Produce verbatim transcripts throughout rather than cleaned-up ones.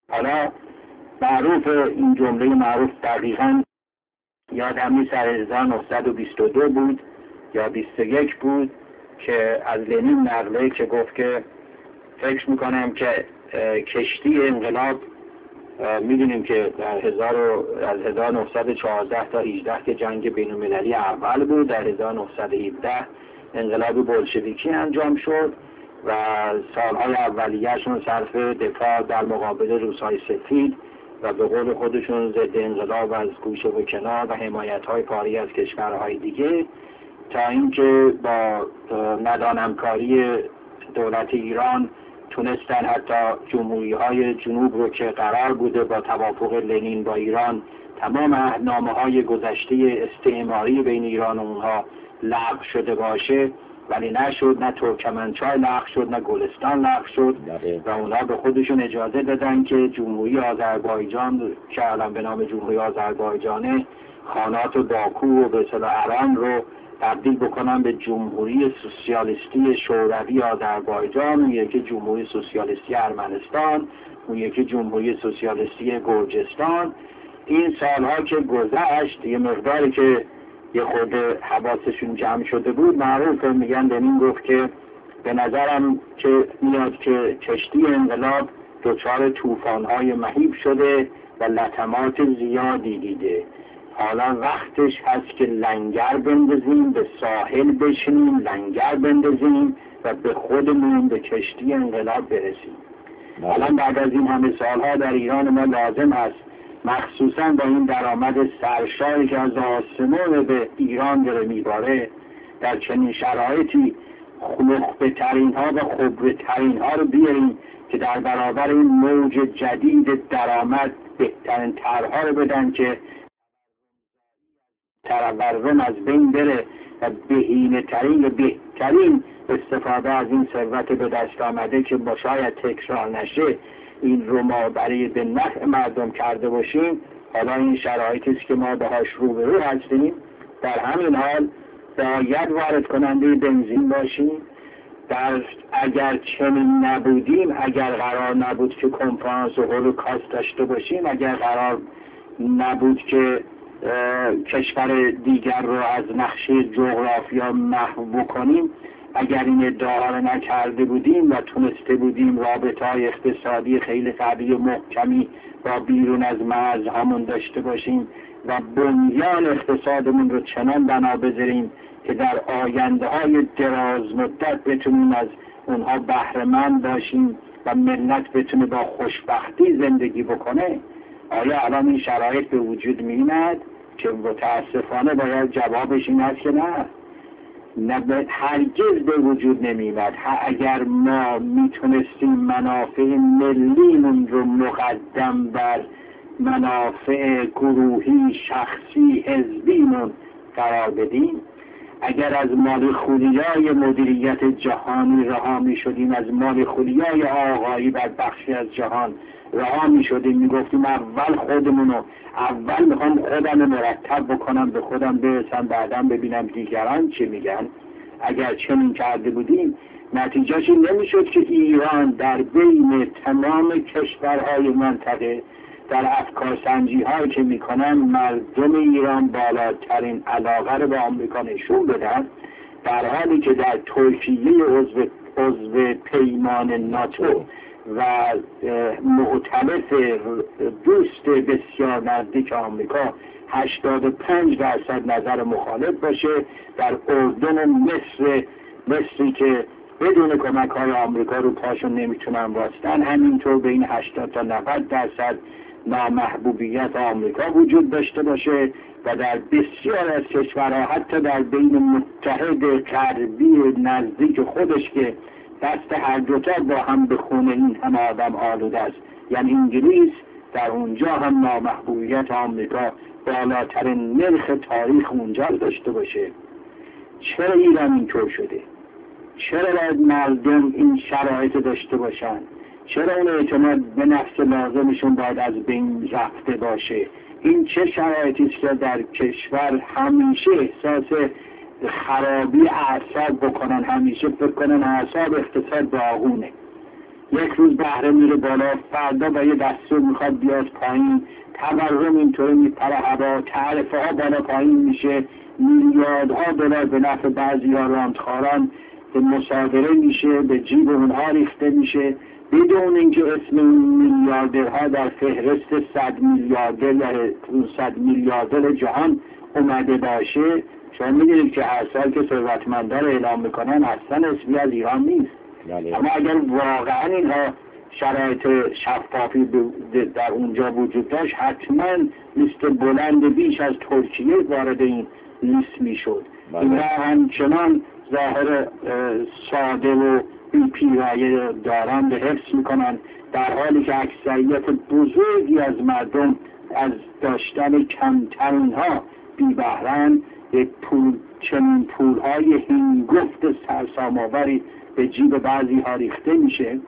حالا معروف این جمله معروف دقیقاً یادم نیست هزار و نهصد و بیست و دو بود یا بیست و یک بود که از لنین نقله که گفت که فکر میکنم که کشتی انقلاب، میدونیم که در هزار از هزار و نهصد و چهارده تا هجده که جنگ بین المللی اول بود، در هزار و نهصد و هفده انقلاب بولشویکی انجام شد و سالهای اولیه‌شون صرف دفاع در مقابل روس‌های سفید و به قول خودشون ضد انقلاب از گوشه و کنار و حمایت‌های کاری از کشورهای دیگه، تا اینکه با ندانمکاری دولت ایران تونستن حتی جمهوری‌های جنوب رو که قرار بوده با توافق لنین با ایران تمام عهدنامه‌های گذشته استعماری بین ایران و اونها لغو شده باشه، ولی نشد. نه ترکمنچای لغو شد، نه گلستان لغو شد و اونا به خودشون اجازه دادن که جمهوری آذربایجان که الان به نام جمهوری آذربایجانه خانات و باکو و به اصطلاح اران رو تبدیل بکنن به جمهوری سوسیالیستی شوروی آذربایجان، اون یکی جمهوری سوسیالیستی ارمنستان، اون یکی جمهوری سوسیالیستی گرجستان. این سالها که گذشت یه مقداری که یه خورده حواسشون جمع شده بود، معروفه میگن لنین گفت که به نظرم که میاد که کشتی انقلاب دچار طوفان‌های مهیب شده و لطمات زیادی دیده. حالا وقتش هست که لنگر بندازیم، به ساحل بشینیم، لنگر بندازیم و به خودمون به کشتی انقلاب برسیم. الان بعد از این همه سالها در ایران ما لازم است، مخصوصا با این درآمد سرشاری که از آسمان به ایران داره میباره، در چنین شرایطی نخبه ترین ها و خبره ترین ها رو بیاریم که در برابر این موج جدید درآمد بهترین طرح‌ها رو بدن که تورم از بین بره و بهینه ترین و بهترین استفاده از این ثروت به دست آمده که با شاید تکرار نشه این رو ما برای به نفع مردم کرده باشیم. حالا این شرایطی است که ما باهاش روبرو هستیم. در همین حال باید وارد کننده بنزین باشیم. در اگر چنین نبودیم، اگر قرار نبود که کنفرانس و هولوکاست داشته باشیم، اگر قرار نبود که کشور دیگر رو از نقشه جغرافیا محو بکنیم، اگر این ادعا رو نکرده بودیم و تونسته بودیم رابطه‌های اقتصادی خیلی قوی و محکمی با بیرون از مرزهامون داشته باشیم و بنیان اقتصادمون رو چنان بنا بذاریم که در آینده‌های دراز مدت بتونیم از اونها بهره مند باشیم و ملت بتونه با خوشبختی زندگی بکنه، آیا الان این شرایط به وجود میاد؟ که متاسفانه باید جوابش این است که نه، نه هرگز به وجود نمیاد. اگر ما میتونستیم منافع ملیمون رو مقدم بر منافع گروهی، شخصی، حزبیمون قرار بدیم، اگر از مال خولیای مدیریت جهانی رها می شدیم، از مال خولیای آقایی بر بخشی از جهان رها می شدیم، می گفتیم اول خودمونو، اول میخوام خودم مرتب بکنم، به خودم برسم، بعدم ببینم دیگران چی میگن. اگر چنین کرده بودیم نتیجهش این نمی شد که ایران در بین تمام کشورهای منطقه در افکار سنجی هایی که میکنن مردم ایران بالاترین علاقه رو به آمریکا نشون بدن، در حالی که در ترکیه عضو عضو پیمان ناتو و معتلف دوست بسیار نزدیک آمریکا هشتاد و پنج درصد نظر مخالف باشه، در اردن و مصر مصری که بدون کمک های آمریکا رو پاشون نمیتونن واستن، همینطور بین هشتاد تا نود درصد نامحبوبیت آمریکا وجود داشته باشه و در بسیار از کشورها حتی در بین متحد غربی نزدیک خودش که دست هر دوتا با هم به خون این همه آدم آلوده است، یعنی انگلیس، در اونجا هم نامحبوبیت آمریکا بالاترین نرخ تاریخ اونجا داشته باشه. چرا ایران اینطور شده؟ چرا باید مردم این شرایط داشته باشن؟ چرا اون اعتماد به نفس لازمشون باید از بین رفته باشه؟ این چه شرایطی است که در کشور همیشه احساس خرابی اعصاب بکنن، همیشه فکر کنن اعصاب اقتصاد داغونه؟ یک روز بهره میره بالا، فردا با یه دستور میخواد بیاد پایین، تورم اینطوری میپره هوا، تعرفه ها بالا پایین میشه، میلیاردها دلار به نفع بعضی ها راندخاران به مصادره میشه، به جیب اونها ریخته میشه، بدون اینکه اسم این میلیاردرها در فهرست صد میلیاردر یا صد میلیاردر جهان اومده باشه. شما میدونید که هر سال که ثروتمندان رو اعلام میکنن اصلا اسمی از ایران نیست. بله. اما اگر واقعا اینها شرایط شفافی در اونجا وجود داشت، حتما لیست بلند بیش از ترکیه وارد این لیست میشد. اینها همچنان ظاهر ساده و بی پیرایه دارن به حفظ میکنن، در حالی که اکثریت بزرگی از مردم از داشتن کمترین ها بی بهرن، یک پول چنین پولهای هنگفت سرسام‌آوری به جیب بعضی ها ریخته میشه.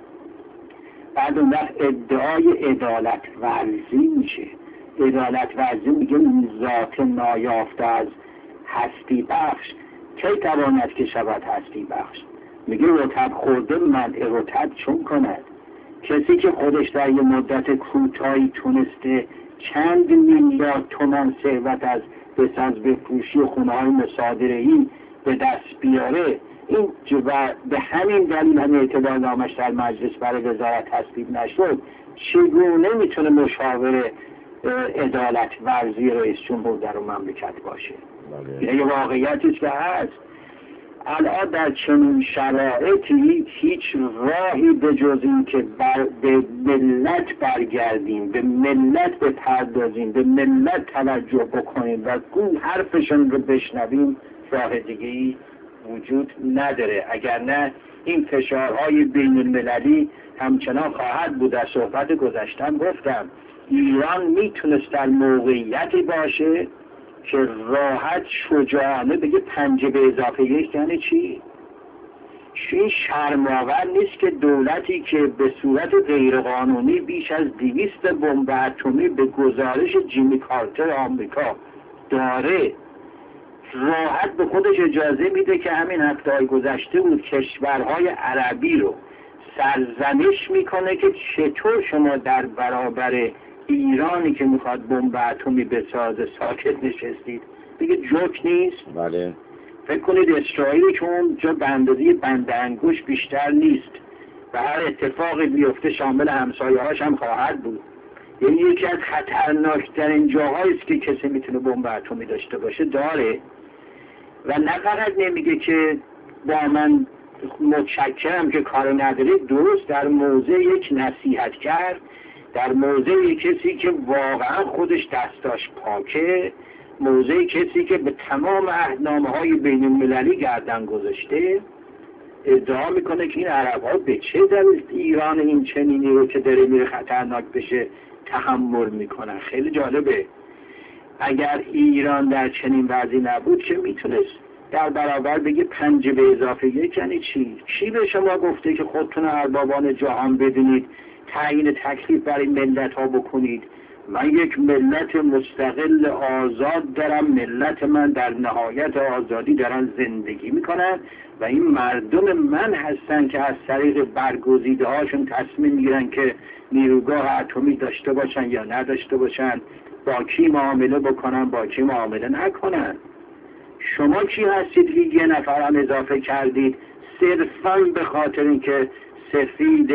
بعد اون وقت ادعای عدالت ورزی میشه. عدالت ورزی میگه ذات نایافته از هستی بخش کی تواند که شود هستی بخش. میگه رطب خورده منع رطب چون کند. کسی که خودش در یه مدت کوتاهی تونسته چند میلیارد تومان ثروت از بساز بفروشی و خونه های مصادره‌ای به دست بیاره، این و به همین دلیل هم اعتبار نامش در مجلس برای وزارت تصویب نشد، چگونه میتونه مشاور عدالت ورزی رئیس جمهور در اون مملکت باشه؟ این یه واقعیتی است که هست. الان در چنین شرایطی هیچ راهی به جز این که بر به ملت برگردیم، به ملت بپردازیم، به ملت توجه بکنیم و گوی حرفشون رو بشنویم، راه دیگه‌ای وجود نداره. اگر نه این فشارهای بین المللی همچنان خواهد بود. در صحبت گذشتم گفتم ایران میتونست در موقعیتی باشه که راحت شجاعانه بگه پنج به اضافه یک یعنی چی؟ این شرم‌آور نیست که دولتی که به صورت غیرقانونی بیش از دویست بمب اتمی به گزارش جیمی کارتر آمریکا داره، راحت به خودش اجازه میده که همین هفته‌های گذشته بود کشورهای عربی رو سرزنش میکنه که چطور شما در برابر ایرانی که میخواد بمب اتمی بسازه ساکت نشستید. دیگه جوک نیست. بله. فکر کنید اسرائیل که اونجا به اندازه بند انگوش بیشتر نیست و هر اتفاقی بیفته شامل همسایه‌هاش هم خواهد بود. یعنی یکی از خطرناکترین جاهایی است که کسی میتونه بمب اتمی داشته باشه داره. و نه فقط نمیگه که با من متشکرم که کار ندارید، درست در موضع یک نصیحت کرد، در موضع کسی که واقعا خودش دستاش پاکه، موضع کسی که به تمام عهدنامه‌های بین المللی گردن گذاشته، ادعا میکنه که این عرب ها به چه دلیل ایران این چنینی رو که داره میره خطرناک بشه تحمل میکنن. خیلی جالبه. اگر ایران در چنین وضعی نبود که میتونست در برابر بگه پنج به اضافه یک یعنی چی؟ کی به شما گفته که خودتون اربابان جهان بدونید تعیین تکلیف برای ملت ها بکنید؟ من یک ملت مستقل آزاد دارم، ملت من در نهایت آزادی دارن زندگی میکنن و این مردم من هستن که از طریق برگزیده هاشون تصمیم میگیرن که نیروگاه اتمی داشته باشن یا نداشته باشن، با کی معامله بکنن با کی معامله نکنن. شما کی هستید که یه نفر هم اضافه کردید صرفاً به خاطر اینکه سفید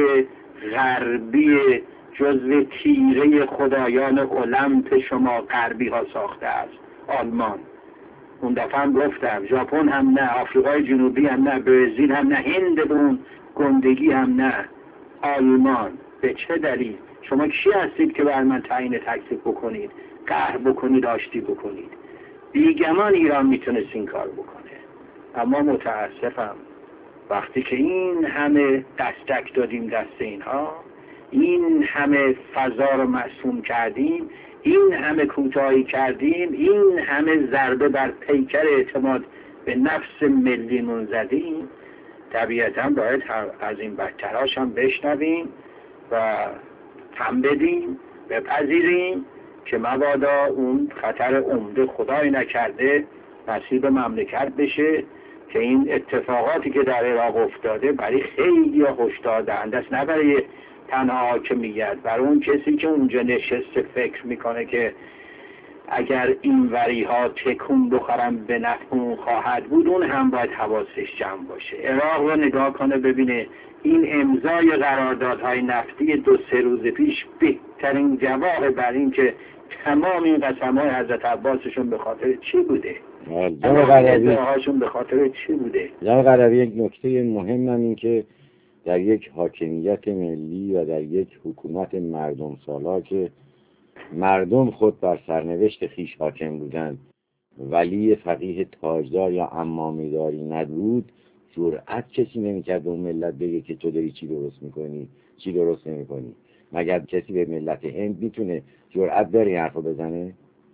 غربی جزو تیره خدایان المپ شما غربی ها ساخته است؟ آلمان. اون دفعه هم گفتم ژاپن هم نه، آفریقای جنوبی هم نه، برزیل هم نه، هند اون گندگی هم نه، آلمان. به چه دلیل؟ شما کی هستید که بر من تعیین تکلیف بکنید، قهر بکنید، آشتی بکنید؟ بیگمان ایران میتونست این کار بکنه. اما متاسفم وقتی که این همه دستک دادیم دست اینها، این همه فضا رو معصوم کردیم، این همه کوتاهی کردیم، این همه ضربه بر پیکر اعتماد به نفس ملیمون زدیم، طبیعتا باید از این بدتراش هم بشنویم و هم بدیم، بپذیریم که مبادا اون خطر عمده خدای نکرده نصیب مملکت بشه که این اتفاقاتی که در عراق افتاده برای خیلی هشدار دهنده است، نه برای تنها حاکمیت، برای اون کسی که اونجا نشسته فکر میکنه که اگر این وری ها تکون بخورن به نفع اون خواهد بود، اون هم باید حواسش جمع باشه. عراق رو نگاه کنه ببینه این امضای قراردادهای نفتی دو سه روز پیش بهترین جواب بر این که تمام این قسم‌های حضرت عباسشون به خاطر چی بوده، جناب قرضاوی هاشون به خاطر چی بوده. جناب قرضاوی یک نکته مهم هم این که در یک حاکمیت ملی و در یک حکومت مردم سالار که مردم خود بر سرنوشت خیش حاکم بودند، ولی فقیه تاجدار یا عمامه‌داری نبود، جرأت کسی نمی‌کرد به اون ملت بگه که تو داری چی درست می‌کنی چی درست نمی‌کنی. مگر کسی به ملت هند میتونه جرأت داره این حرفو بزنه؟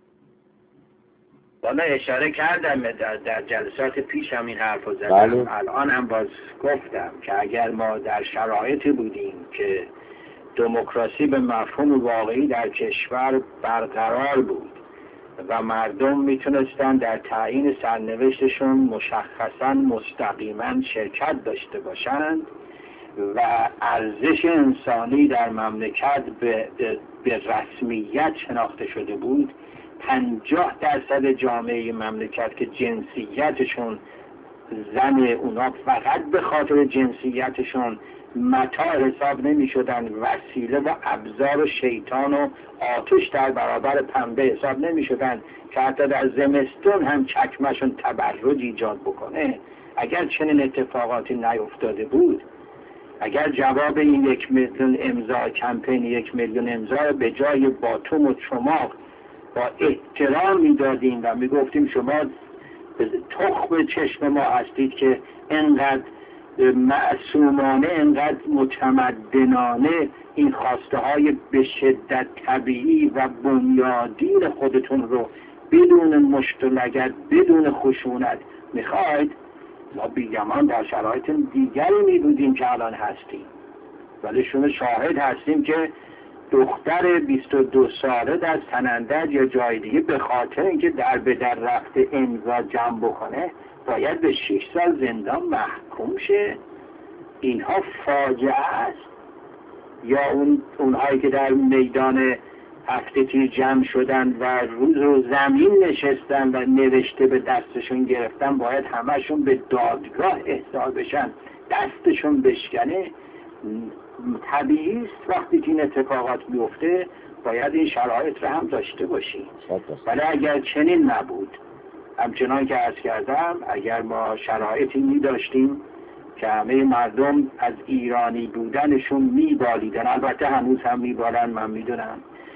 والا اشاره کردم در, در جلسات پیش هم این حرف رو زدم. بله. الان هم باز گفتم که اگر ما در شرایطی بودیم که دموکراسی به مفهوم واقعی در کشور برقرار بود و مردم میتونستن در تعیین سرنوشتشون مشخصا مستقیما شرکت داشته باشند و ارزش انسانی در مملکت به, به رسمیت شناخته شده بود، پنجاه درصد جامعه مملکت که جنسیتشون زن، اونا فقط به خاطر جنسیتشون متاع حساب نمی شدن، وسیله و ابزار شیطان و آتش در برابر پنبه حساب نمی شدن که حتی در زمستون هم چکمشون تبرج ایجاد بکنه. اگر چنین اتفاقاتی نیفتاده بود، اگر جواب این یک میلیون امضا کمپین یک میلیون امضا رو به جای باتوم و چماق با احترام میدادیم و میگفتیم شما تخم چشم ما هستید که انقدر معصومانه، انقدر متمدنانه این خواسته های به شدت طبیعی و بنیادین خودتون رو بدون مشت و لگد، بدون خشونت میخواید، ما بیگمان در شرایط دیگری می بودیم که الان هستیم. ولی شما شاهد هستیم که دختر بیست و دو ساله در سنندج یا جای دیگه به خاطر اینکه در به در رفته امضا جمع بکنه باید به شش سال زندان محکوم شه. اینها فاجعه است. یا اون اونهایی که در میدان هفته تیر جمع شدن و روز رو زمین نشستن و نوشته به دستشون گرفتن، باید همشون به دادگاه احضار بشن، دستشون بشکنه. طبیعی است وقتی که این اتفاقات بیفته باید این شرایط رو هم داشته باشیم. ولی اگر چنین نبود، همچنان که عرض کردم، اگر ما شرایطی می داشتیم که همه مردم از ایرانی بودنشون میبالیدن، البته هنوز هم میبالن، من میدونم،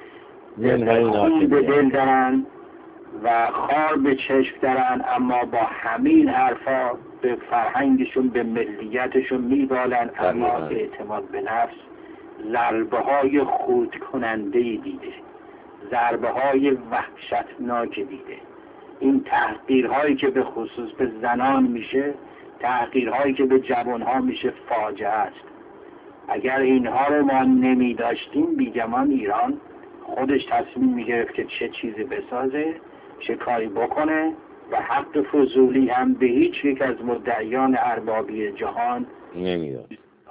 خون به دل دارن و خار به چشم دارن، اما با همین حرفا به فرهنگشون، به ملیتشون میبالن، اما اعتماد به نفس ضربه های خود کننده دیده، ضربه های وحشتناک دیده. این تحقیرهایی که به خصوص به زنان میشه، تحقیرهایی که به جوانها میشه، فاجعه است. اگر اینها رو ما نمی داشتیم، بیگمان ایران خودش تصمیم میگرفت که چه چیزی بسازه، چه کاری بکنه و حق فضولی هم به هیچ یک از مدعیان اربابی جهان نمیداد.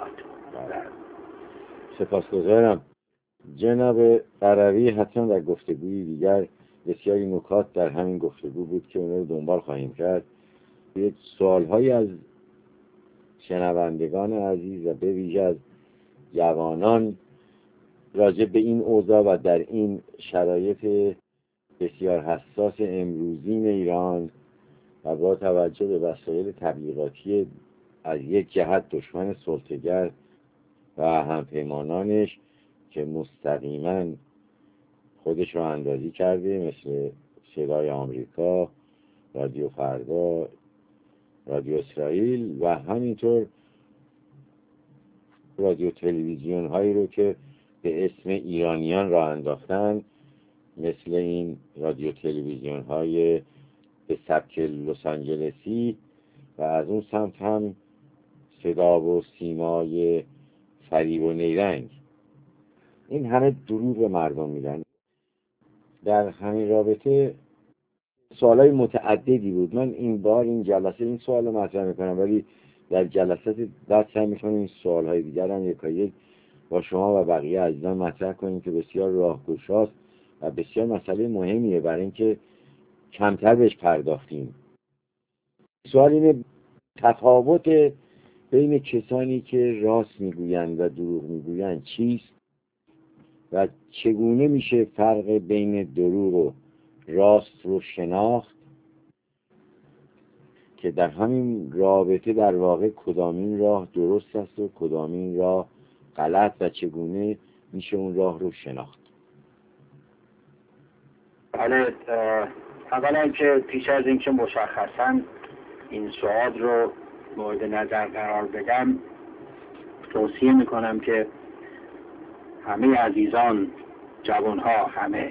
سپاسگزارم. جناب قروی حتما در گفتگوی دیگر بسیاری نکات در همین گفتگو بود که اونها رو دنبال خواهیم کرد. یک سوالهایی از شنوندگان عزیز و به ویژه از جوانان راجع به این اوضاع و در این شرایط بسیار حساس امروزین ایران و با توجه به وسایل تبلیغاتی از یک جهت دشمن سلطه‌گر و همپیمانانش که مستقیما خودش رو اندازی کرده، مثل صدای آمریکا، رادیو فردا، رادیو اسرائیل و همینطور رادیو تلویزیون هایی رو که به اسم ایرانیان را انداختن، مثل این رادیو تلویزیون های به سبک لس آنجلسی و از اون سمت هم صدا و سیمای فریب و نیرنگ. این همه دروغ به مردم میدن. در همین رابطه سوالای متعددی بود. من این بار این جلسه این سوال رو مطرح میکنم، ولی در جلسات بعد سعی میکنم این سوالهای دیگر هم یکایک با شما و بقیه عزیزان مطرح کنیم که بسیار راهگشاست و بسیار مسئله مهمیه برای اینکه کمتر بهش پرداختیم. سوال اینه: تفاوت بین کسانی که راست میگویند و دروغ میگویند چیست و چگونه میشه فرق بین دروغ و راست رو شناخت، که در همین رابطه در واقع کدامین راه درست است و کدامین راه غلط و چگونه میشه اون راه رو شناخت؟ بله، اولا که پیش از اینکه مشخصا این سوال رو مورد نظر قرار بدم، توصیه میکنم که همه عزیزان، جوانها، همه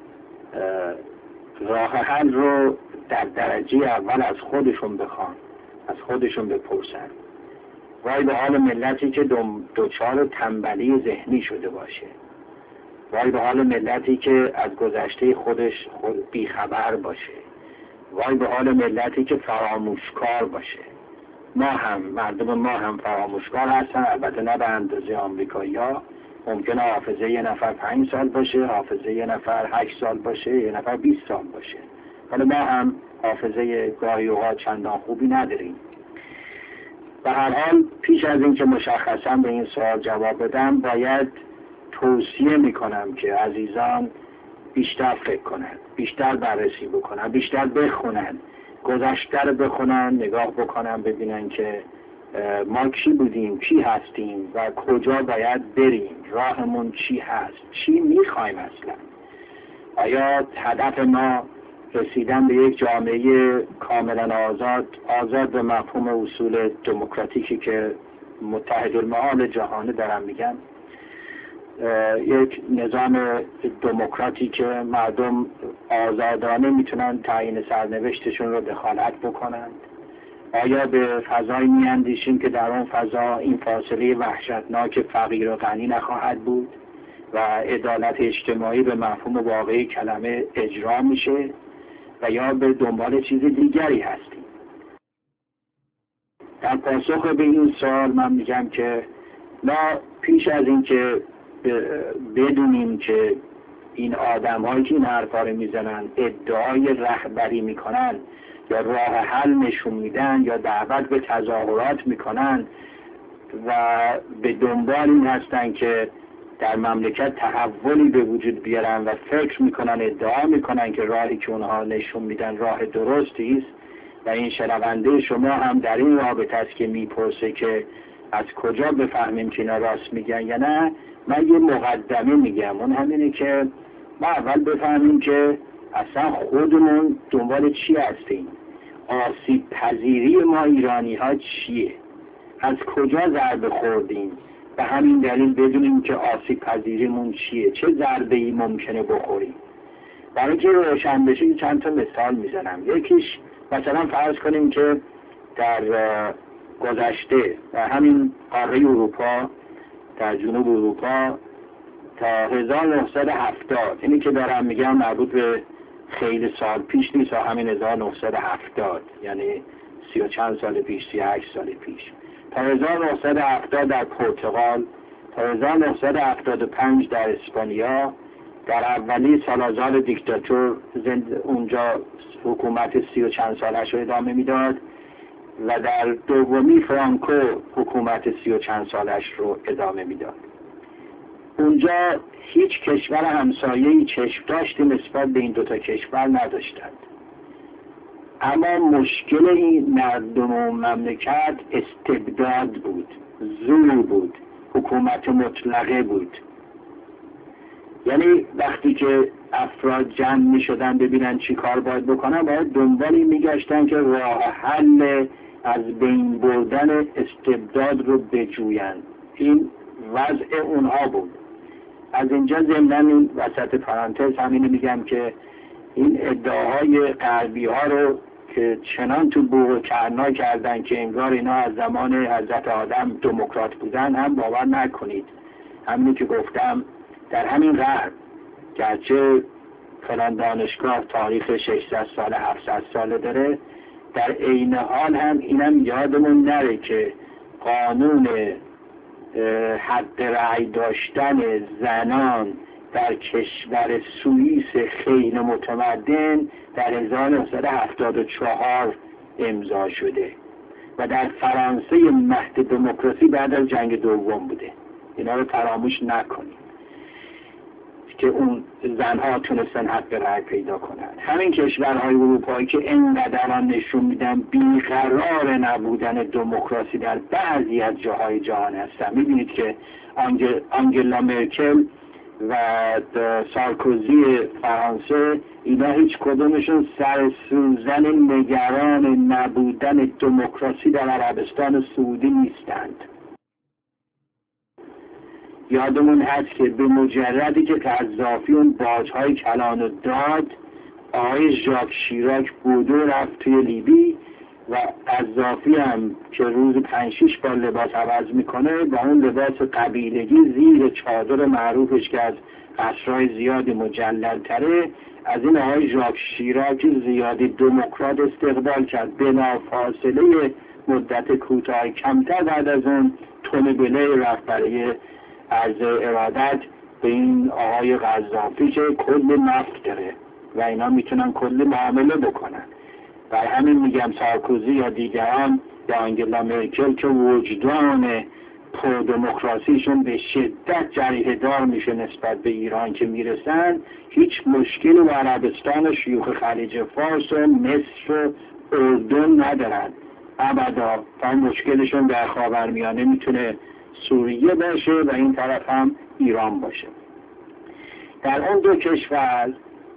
راه حل رو در درجه اول از خودشون بخوان، از خودشون بپرسن. وای به حال ملتی که دچار تنبلی ذهنی شده باشه، وای به حال ملتی که از گذشته خودش خود بیخبر باشه، وای به حال ملتی که فراموشکار باشه. ما هم، مردم ما هم فراموشکار هستن، البته نه به اندازه آمریکایی‌ها. ممکنه حافظه یه نفر پنج سال باشه، حافظه یه نفر هشت سال باشه، یه نفر بیست سال باشه. ولی ما هم حافظه گاهی اوقات چندان خوبی نداریم. به هر حال پیش از اینکه مشخصا به این سوال جواب بدم، باید توصیه میکنم که عزیزان بیشتر فکر کنند، بیشتر بررسی بکنن، بیشتر بخونن، گذشته رو بخونن، نگاه بکنن، ببینن که ما کی بودیم، کی هستیم و کجا باید بریم، راهمون چی هست، چی میخوایم اصلا. آیا هدف ما رسیدن به یک جامعه کاملا آزاد، آزاد به مفهوم اصول دموکراتیکی که متحدالمآل جهانی دارم میگم، یک نظام دموکراتی که مردم آزادانه میتونن تعیین سرنوشتشون رو دخالت بکنند؟ آیا به فضایی میاندیشیم که در اون فضا این فاصله وحشتناک فقیر و غنی نخواهد بود و عدالت اجتماعی به مفهوم واقعی کلمه اجرا میشه، و یا به دنبال چیز دیگری هستیم؟ در پاسخ به این سوال من میگم که ما پیش از این که بدونیم که این آدم هایی که این حرفا رو میزنن ادعای رهبری میکنن یا راه حل نشون میدن یا دعوت به تظاهرات میکنن و به دنبال این هستن که در مملکت تحولی به وجود بیارن و فکر میکنن، ادعا میکنن که راهی که اونها نشون میدن راه درستی است، و این شنونده شما هم در این رابطه است که میپرسه که از کجا بفهمیم که اینا راست میگن یا نه، من یه مقدمه میگم. اون همینه که ما اول بفهمیم که اصلا خودمون دنبال چی هستیم، آسیب پذیری ما ایرانی ها چیه، از کجا ضربه خوردیم، به همین دلیل بدونیم که آسیب پذیریمون چیه، چه ضربه ای ممکنه بخوریم. برای که روشن بشه چند تا مثال میزنم. یکیش مثلا فرض کنیم که در گذشته در همین قاره اروپا، در جنوب اروپا تا هزار و نهصد و هفتاد، اینی که دارم میگم مربوط به خیلی سال پیش نیست، همین هزار و نهصد و هفتاد، یعنی سی و چند سال پیش، سی و هشت سال پیش، تا هزار و نهصد و هفتاد در پرتغال، تا هزار و نهصد و هفتاد و پنج در اسپانیا، در اولی سالازار دیکتاتور اونجا حکومت سی و چند سالش رو ادامه میداد و در دومی فرانکو حکومت سی و چند سالش رو ادامه میداد. اونجا هیچ کشور همسایه‌ای چشم داشتی نسبت به این دوتا کشور نداشتند، اما مشکل این مردم و مملکت استبداد بود، زور بود، حکومت مطلقه بود. یعنی وقتی که افراد جمع می شدن ببینن چی کار باید بکنن، باید دنبالی می گشتن که راه حل از بین بردن استبداد رو بجوین. این وضع اونها بود. از اینجا ضمن این وسط پرانتز همینو میگم که این ادعاهای غربی ها رو که چنان تو بوق و کرنا کردن که انگار اینا از زمان حضرت آدم دموکرات بودن هم باور نکنید. همینی که گفتم در همین غرب، گرچه فلان دانشگاه تاریخ ششصد ساله هفتصد ساله داره. در عین حال هم اینم یادمون نره که قانون حد رأی داشتن زنان در کشور سوئیس خیلی متمدن در هزار و نهصد و هفتاد و چهار امضا شده و در فرانسه مهد دموکراسی بعد از جنگ دوم بوده. اینا رو فراموش نکنید که اون زنها تونستن حق رأی پیدا کنند. همین کشورهای اروپایی که اینقدر نشون میدن بیقرار نبودن دموکراسی در بعضی از جاهای جهان هستن. میبینید که آنگل، آنگلا مرکل و سارکوزی فرانسه اینا هیچ کدومشون سر سوزن نگران نبودن دموکراسی در عربستان سعودی نیستند. یادمون هست که به مجردی که قذافی اون باجهای کلان و داد، آقای ژاک شیراک بودو رفت توی لیبی و قذافی هم که روز پنج شیش بار لباس عوض میکنه با اون لباس قبیلگی زیر چادر معروفش که از قصرهای زیادی مجلل‌تره از این آقای ژاک شیراک زیادی دموکرات استقبال کرد. بلافاصله مدت کوتاه کمتر بعد از اون تون بله رفت برای عرض ارادت به این آقای قذافی که کل نفت داره و اینا میتونن کل معامله بکنن. بر همین میگم سارکوزی یا دیگران یا آنگلا مرکل که وجدان پردموکراسیشون به شدت جریحه دار میشه نسبت به ایران که میرسن، هیچ مشکلی با عربستان و شیوخ خلیج فارس و مصر و اردن ندارن ابدا. تا مشکلشون در خاورمیانه میتونه سوریه باشه و این طرف هم ایران باشه. در اون دو کشور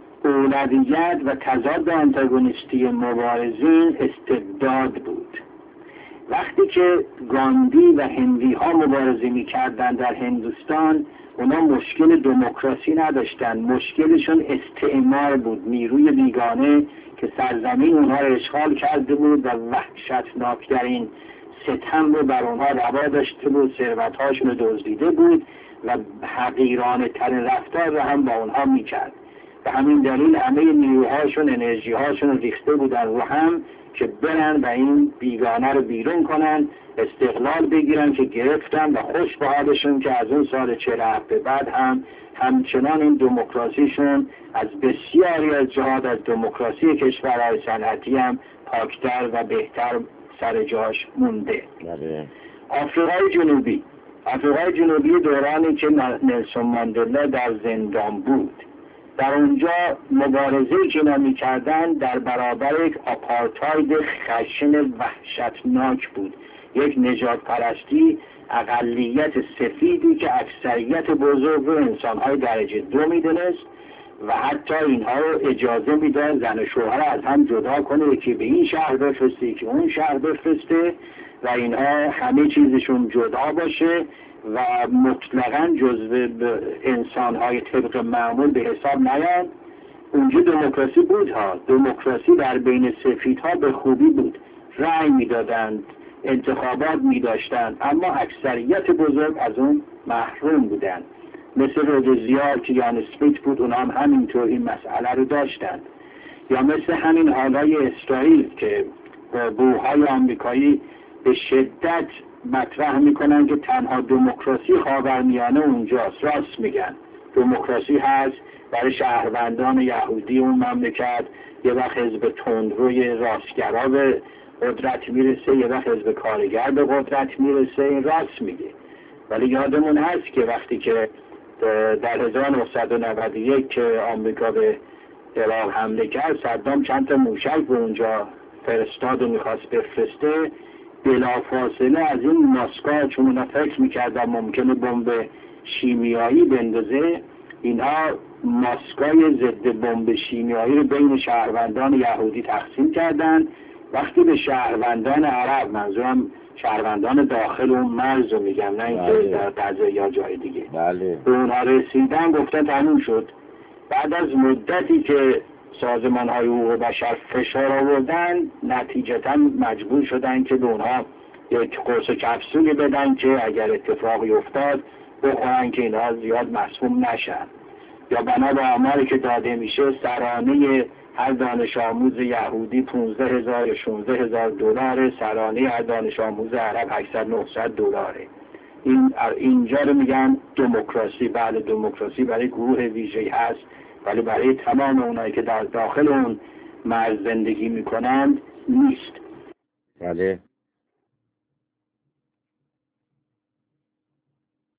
اولویت و تضاد آنتاگونیستی مبارزین استبداد بود. وقتی که گاندی و هندی ها مبارزه می کردن در هندوستان، اونا مشکل دموکراسی نداشتن، مشکلشون استعمار بود، نیروی بیگانه که سرزمین اونها رو اشغال کرده بود و وحشتناکترین ستم رو بر اونها روا داشته بود، ثروت‌هاشون رو دزدیده بود و حقیرانه ترین رفتار رو هم با اونها میکرد. به همین دلیل همه نیروهاشون انرژیهاشون رو ریخته بودن رو هم که برن و این بیگانه رو بیرون کنن، استقلال بگیرن که گرفتن و خوش به حالشون که از اون سال چهل و هفت به بعد هم همچنان این دموکراسیشون از بسیاری از جهات از دموکراسی کشورهای صنعتی هم پاکتر و بهتر سر جاش مونده. آفریقای جنوبی آفریقای جنوبی دورانی که نلسون ماندلا در زندان بود، در اونجا مبارزه‌ای که نمی کردن در برابر یک آپارتاید خشن وحشتناک بود، یک نژاد پرستی اقلیت سفیدی که اکثریت بزرگ رو انسان‌های درجه دو می‌دونست و حتی اینها رو اجازه میداد زن و شوهر از هم جدا کنه، یکی به این شهر بفرسته یکی اون شهر بفرسته و اینها همه چیزشون جدا باشه و مطلقاً جزو انسان‌های طبق معمول به حساب نیاد. اونجا دموکراسی بود ها، دموکراسی در بین سفیدها به خوبی بود، رأی میدادند، انتخابات میداشتند، اما اکثریت بزرگ از اون محروم بودند. مثل رودزیا که یان اسمیت بود، اونا هم همینطور این مسئله رو داشتند. یا مثل همین حالای اسرائیل که بوهای آمریکایی به شدت مطرح میکنن که تنها دموکراسی خاورمیانه اونجاست. راست میگن، دموکراسی هست برای شهروندان یهودی اون مملکت، یه وقت حزب تندروی راستگرا به قدرت میرسه، یه وقت حزب کارگر به قدرت میرسه. این راست میگه. ولی یادمون هست که وقتی که در هزار و نهصد و نود و یک که آمریکا به عراق حمله کرد، صدام چند تا موشک به اونجا فرستاد و میخواست بفرسته، بلافاصله از این ماسکا، چون اونا فکر میکردن ممکنه بمب شیمیایی بندازه، اینها ماسکای ضد بمب شیمیایی رو بین شهروندان یهودی تقسیم کردن. وقتی به شهروندان عرب، منظورم شهروندان داخل اون مرز رو میگم، نه اینکه در غزه یا جای دیگه، بله، به اونها رسیدن، گفتن تموم شد. بعد از مدتی که سازمان های حقوق بشر فشار آوردن، نتیجتا مجبور شدن که به اونها یک قرص کپسولی بدن که اگر اتفاقی افتاد بخورن که اینها زیاد مسموم نشن. یا بنا به آماری که داده میشه سرانه هر دانش آموز یهودی پانزده هزار یا شانزده هزار دلار، سرانه هر دانش آموز عرب هشتصد نهصد دلاره. این اینجا رو میگن دموکراسی. بله دموکراسی برای گروه ویژه‌ای هست، ولی برای تمام اونایی که در داخل اون مرز زندگی میکنند نیست. بله